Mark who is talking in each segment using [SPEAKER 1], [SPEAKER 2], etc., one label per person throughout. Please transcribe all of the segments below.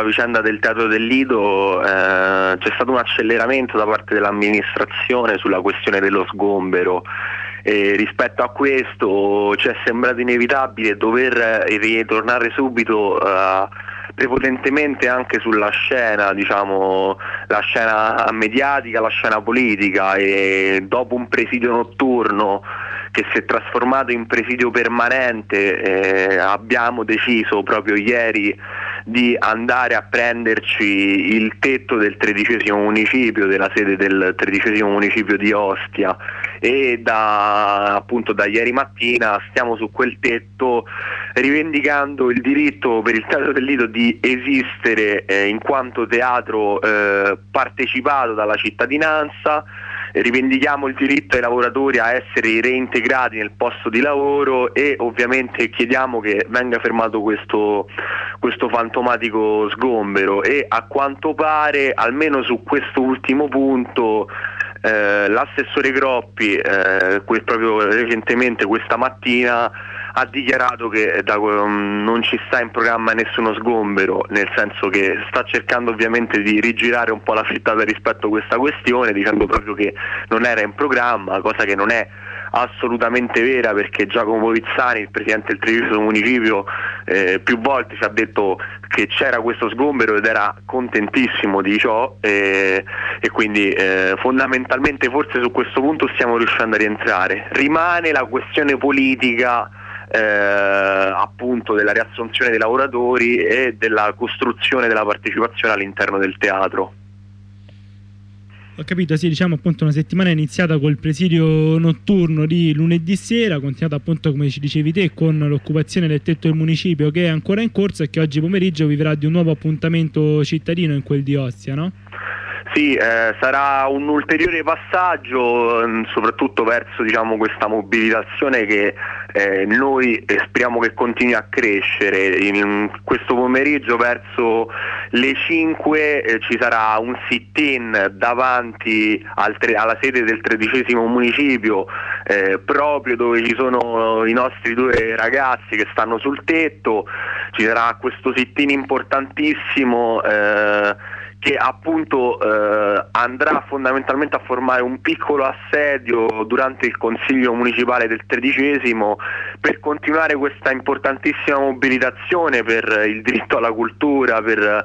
[SPEAKER 1] vicenda del Teatro del Lido c'è stato un acceleramento da parte dell'amministrazione sulla questione dello sgombero. Rispetto a questo ci è sembrato inevitabile dover ritornare subito prepotentemente anche sulla scena, diciamo, la scena mediatica, la scena politica, e dopo un presidio notturno che si è trasformato in presidio permanente, abbiamo deciso proprio ieri di andare a prenderci il tetto del 13° municipio, della sede del 13° municipio di Ostia, e appunto da ieri mattina stiamo su quel tetto rivendicando il diritto per il Teatro del Lido di esistere in quanto teatro partecipato dalla cittadinanza. Rivendichiamo il diritto ai lavoratori a essere reintegrati nel posto di lavoro e ovviamente chiediamo che venga fermato questo fantomatico sgombero, e a quanto pare almeno su questo ultimo punto l'assessore Groppi proprio recentemente, questa mattina, ha dichiarato che non ci sta in programma nessuno sgombero, nel senso che sta cercando ovviamente di rigirare un po' la frittata rispetto a questa questione, dicendo proprio che non era in programma, cosa che non è assolutamente vera, perché Giacomo Vizzani, il presidente del 13° municipio, più volte ci ha detto che c'era questo sgombero ed era contentissimo di ciò, e quindi fondamentalmente forse su questo punto stiamo riuscendo a rientrare. Rimane la questione politica appunto della riassunzione dei lavoratori e della costruzione della partecipazione all'interno del teatro.
[SPEAKER 2] Ho capito, sì, diciamo appunto una settimana iniziata col presidio notturno di lunedì sera, continuata appunto, come ci dicevi te, con l'occupazione del tetto del municipio che è ancora in corso e che oggi pomeriggio vivrà di un nuovo appuntamento cittadino in quel di Ostia, no?
[SPEAKER 1] Sì, sarà un ulteriore passaggio, soprattutto verso, diciamo, questa mobilitazione che noi speriamo che continui a crescere. In questo pomeriggio verso le 5 ci sarà un sit-in davanti alla sede del 13° municipio, proprio dove ci sono i nostri 2 ragazzi che stanno sul tetto. Ci sarà questo sit-in importantissimo che appunto andrà fondamentalmente a formare un piccolo assedio durante il Consiglio Municipale del 13° per continuare questa importantissima mobilitazione per il diritto alla cultura,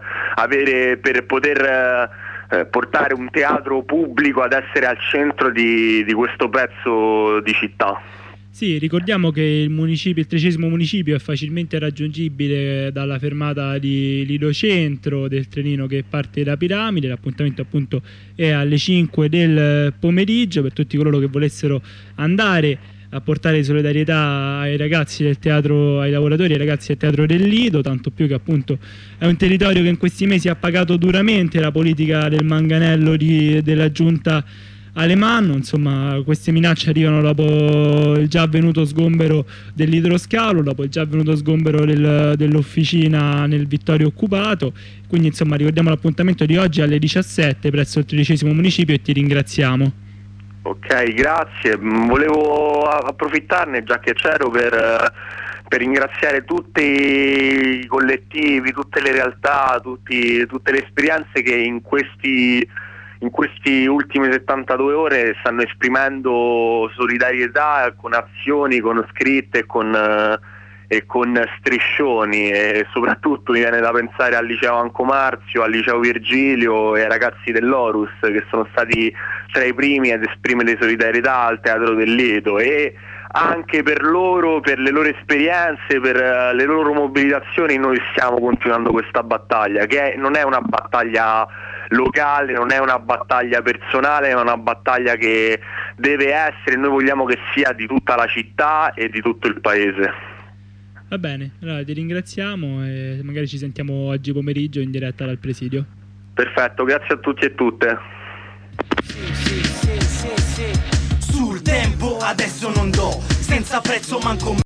[SPEAKER 1] per poter portare un teatro pubblico ad essere al centro di questo pezzo di città.
[SPEAKER 2] Sì, ricordiamo che il 13° municipio è facilmente raggiungibile dalla fermata di Lido Centro del trenino che parte da Piramide. L'appuntamento appunto è alle 5 del pomeriggio per tutti coloro che volessero andare a portare solidarietà ai ragazzi del teatro, ai lavoratori, ai ragazzi del Teatro del Lido, tanto più che appunto è un territorio che in questi mesi ha pagato duramente la politica del manganello della giunta Alemanno. Insomma, queste minacce arrivano dopo il già avvenuto sgombero dell'idroscalo, dopo il già avvenuto sgombero dell'officina nel Vittorio occupato. Quindi insomma ricordiamo l'appuntamento di oggi alle 17 presso il 13° municipio e ti ringraziamo.
[SPEAKER 1] Ok, grazie. Volevo approfittarne, già che c'ero, per ringraziare tutti i collettivi, tutte le realtà, tutte le esperienze che in questi ultimi 72 ore stanno esprimendo solidarietà con azioni, con scritte e con striscioni, e soprattutto mi viene da pensare al liceo Ancomarzio, al liceo Virgilio e ai ragazzi dell'Orus, che sono stati tra i primi ad esprimere solidarietà al Teatro del Lido, e anche per loro, per le loro esperienze, per le loro mobilitazioni noi stiamo continuando questa battaglia, che non è una battaglia locale, non è una battaglia personale, è una battaglia che deve essere, noi vogliamo che sia di tutta la città e di tutto il paese.
[SPEAKER 2] Va bene, allora ti ringraziamo e magari ci sentiamo oggi pomeriggio in diretta dal presidio.
[SPEAKER 1] Perfetto, grazie a tutti e tutte.
[SPEAKER 3] Sul tempo adesso non do, senza prezzo manco